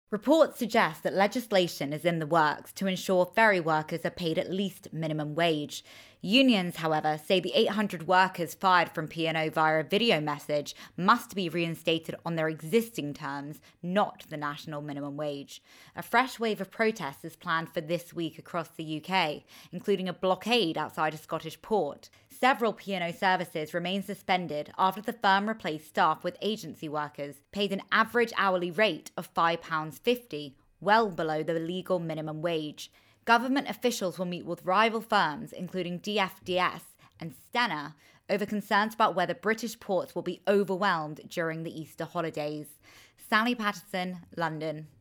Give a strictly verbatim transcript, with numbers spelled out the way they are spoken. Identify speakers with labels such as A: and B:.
A: Reports suggest that legislation is in the works to ensure ferry workers are paid at least minimum wage. Unions, however, say the eight hundred workers fired from P and O via a video message must be reinstated on their existing terms, not the national minimum wage. A fresh wave of protests is planned for this week across the U K, including a blockade outside a Scottish port. Several P and O services remain suspended after the firm replaced staff with agency workers, paid an average hourly rate of five pounds fifty, well below the legal minimum wage. Government officials will meet with rival firms, including D F D S and Stena, over concerns about whether British ports will be overwhelmed during the Easter holidays. Sally Patterson, London.